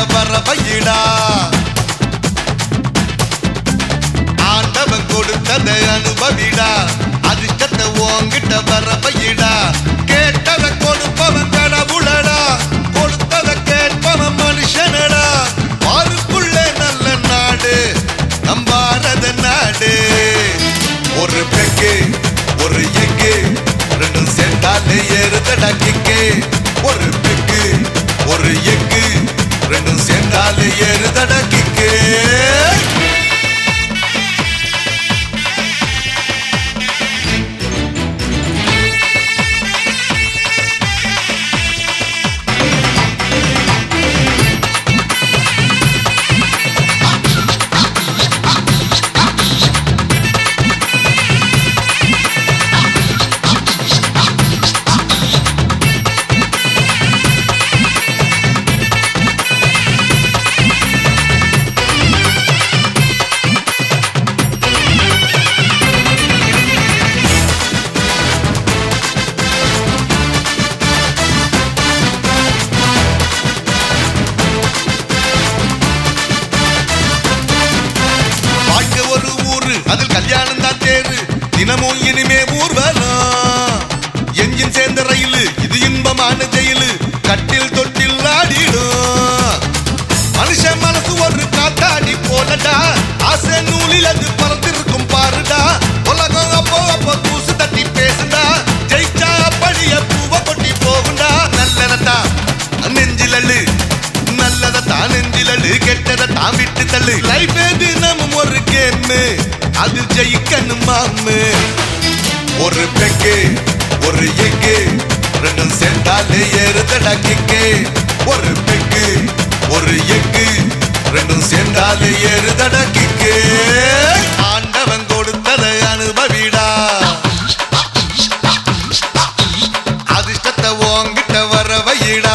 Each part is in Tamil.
வர வையிடா ஆண்டவன் கொடுத்ததை அனுபவிடா அதிர்ஷ்டத்தை உன்கிட்ட வர வையிடா கேட்டதை கொடுப்பவன் கடவுளடா கொடுத்ததை கேட்பவன் மனுஷனடா பாருக்குள்ளே நல்ல நாடு நம் பாரத நாடு ஒரு பெக்கு ஒரு எக்கு ரெண்டும் சேர்ந்தாலே ஏறுதடா கிக்கு ஒரு பெக்கு ஒரு எக்கு ரெண்டும் சேர்ந்தாலே ஏறுதடா கிக்கு அதில் கல்யாணம் தான் தேரு தினமும் இனிமே ஊர்வலம் எஞ்சின் சேர்ந்த ரயிலு இது இன்பமான ஜெயிலு கட்டில் தொட்டில் ஆடிடும் மனுஷன் மனசு ஒரு காத்தாடி போலடா ஆசை நூலில் அது பறந்திருக்கும் பாருடா உலகம் அப்போ அப்போ தூசு தட்டி பேசுடா ஜெயிச்சா படிய பூவ கொட்டி போகுண்டா நல்லதா நெஞ்சிலு நல்லதா நெஞ்சிலு கெட்டதான் விட்டு தள்ளு லைஃப் தினமும் ஒரு கேம் அது ஜெயிக்கணும் மாமு ஒரு பெக்கு ஒரு எக்கு ரெண்டும் சேர்ந்தாலே ஏறுதடா கிக்கு ஒரு பெக்கு ஒரு எக்கு ரெண்டும் சேர்ந்தாலே ஏறுதடா கிக்கு ஆண்டவன் கொடுத்ததை அனுபவிடா அதிர்ஷ்டத்தை உன்கிட்ட வர வையிடா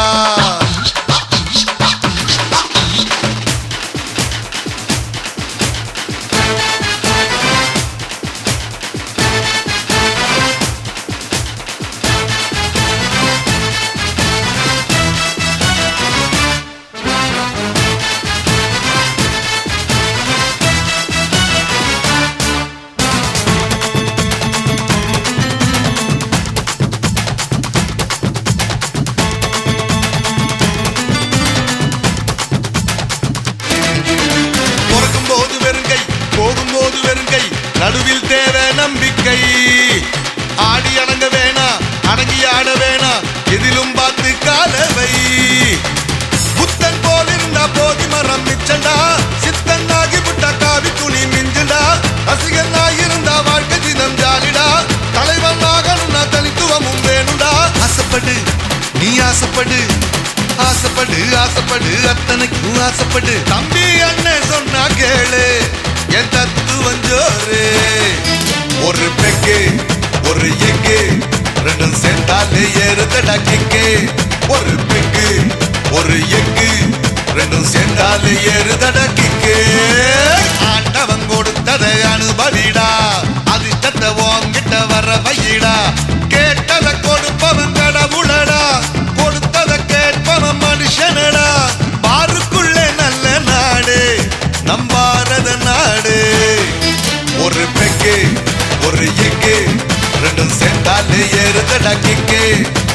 போகும்போது வெறுங்கை நடுவில் தேவை நம்பிக்கை ஆடி அடங்க வேணா அடங்கி ஆட வேணா எதிலும் பார்த்து காலவை புத்தன் போல் இருந்தா போதி மரம் மிச்சண்டா சித்தன் ஆகி விட்டா காவி துணி மிஞ்சண்டா ரசிகன் இருந்தா வாழ்க்கை தினம் ஜாலிடா தலைவன் ஆகணும்னா தனித்துவமும் வேணும்டா ஆசைப்படு நீ ஆசைப்படு ஆசைப்படு ஆசைப்படு அத்தனைக்கும் ஆசைப்படு தம்பி அண்ணன் சொன்னா கேளு என் தத்துவம் ஜோரு ஒரு பெக்கு ஒரு எக்கு ரெண்டும் சேர்ந்தாலே ஏறுதடா கிக்கு ஒரு பெக்கு ஒரு எக்கு ரெண்டும் சேர்ந்தாலே ஏறுதடா கிக்கு ஆண்டவன் கொடுத்ததை அனுபவிடா அதிர்ஷ்டத்தை உன்கிட்ட வர வையிடா கேட்டதை கொடுப்பவன் கடவுளடா கொடுத்ததை கேட்பவன் மனுஷனடா பாருக்குள்ளே நல்ல நாடு நம் பாரத நாடு ஒரு பெக்கு ஒரு எக்கு ரெண்டும் சேர்ந்தாலே ஏறுதடா கிக்கு